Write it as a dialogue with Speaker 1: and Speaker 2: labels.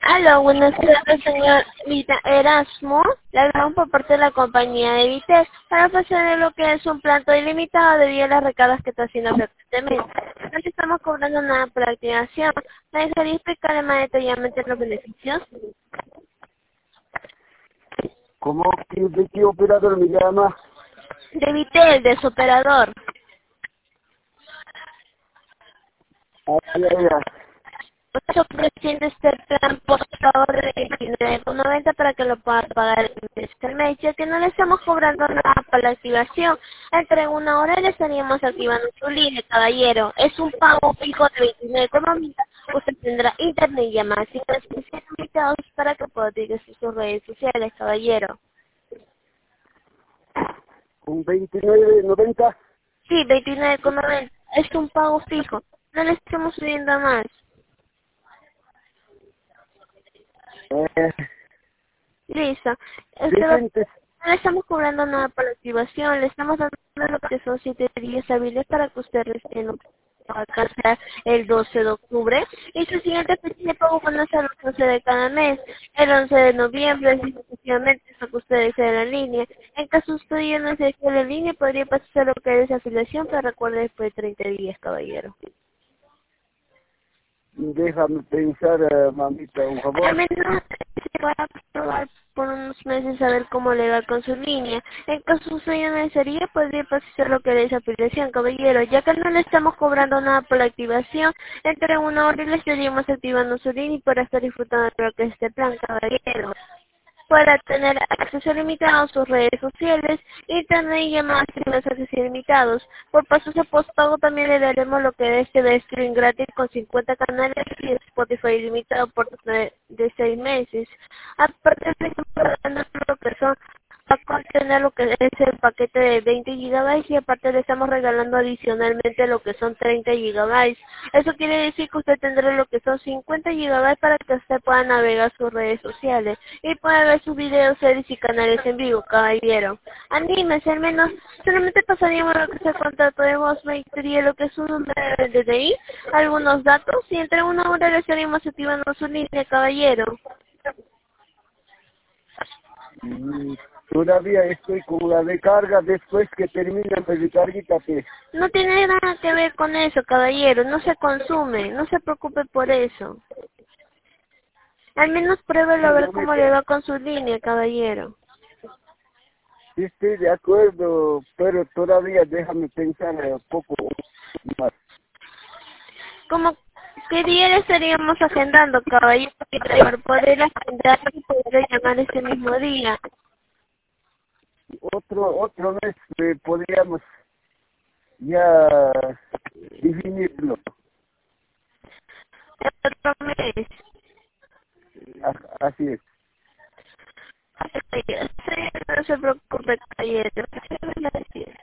Speaker 1: Aló, buenas tardes, señor Erasmo. Le hablamos por parte de la compañía de Vites para ofrecerle lo que es un planto ilimitado debido a las recargas que está haciendo frecuentemente. No le estamos cobrando nada por la activación. ¿Me dejaría explicarle más detalladamente los beneficios?
Speaker 2: ¿Cómo? ¿De qué operador me llama?
Speaker 1: De Vitel, de su operador.
Speaker 2: Ah, ya.
Speaker 1: Estoy ofreciendo este plan por favor de 29,90 para que lo pueda pagar este mes, ya que no le estamos cobrando nada por la activación. Entre una hora le estaríamos activando su línea, caballero. Es un pago fijo de 29,90. Usted tendrá internet y llamadas y transmisiones limitados para que pueda utilizar sus redes sociales, caballero.
Speaker 2: ¿Con 29.90?
Speaker 1: Sí, 29,90. Es un pago fijo. No le estamos subiendo más.
Speaker 2: Eh,
Speaker 1: Listo.
Speaker 2: Vicente,
Speaker 1: No le estamos cobrando nada por la activación, le estamos dando lo que son 7 días hábiles para que usted recién lo pueda alcanzar el 12 de octubre. Y su siguiente fecha de pago van a ser el 11 de cada mes, el 11 de noviembre, así sucesivamente, eso que usted desee en la línea. En caso usted ya no se desee en la línea, podría pasar lo que es afiliación, pero recuerde después de 30 días, caballero.
Speaker 2: déjame pensar, mamita, un
Speaker 1: Al
Speaker 2: favor.
Speaker 1: menos se va a probar por unos meses a ver cómo le va con su línea. En caso usted ya no desearía, podría pasar lo que es afiliación, caballero. Ya que no le estamos cobrando nada por la activación, entre una hora le estaríamos activando su línea y para estar disfrutando de lo que es este plan, caballero. Para tener acceso limitado a sus redes sociales, internet y llamadas y mensajes ilimitados. Por pasos a postpago también le daremos lo que es TV stream gratis con 50 canales y Spotify ilimitado por de 6 meses. Aparte de eso, lo que son va a contener lo que es el paquete de 20 gigabytes y aparte le estamos regalando adicionalmente lo que son 30 gigabytes. Eso quiere decir que usted tendrá lo que son 50 gigabytes para que usted pueda navegar sus redes sociales y pueda ver sus videos, series y canales en vivo, caballero. Anímese, al menos solamente pasaríamos lo que es el contrato de voz, me diría lo que es un número de DDI, algunos datos y entre una hora le estaríamos activando su línea, caballero.
Speaker 2: Mm, Todavía estoy con la recarga. Después que termine mi recarguita, pues.
Speaker 1: No tiene nada que ver con eso, caballero. No se consume. No se preocupe por eso. Al menos pruébelo
Speaker 2: Sí,
Speaker 1: a ver cómo
Speaker 2: mamita,
Speaker 1: le va con su línea, caballero.
Speaker 2: sí estoy de acuerdo, pero todavía déjame pensar un poco más.
Speaker 1: Como ¿qué día le estaríamos agendando, caballero? Para poder agendar y poder llamar ese mismo día.
Speaker 2: Otro mes podríamos ya definirlo.
Speaker 1: El otro mes.
Speaker 2: Así es.
Speaker 1: No se preocupe, caballero.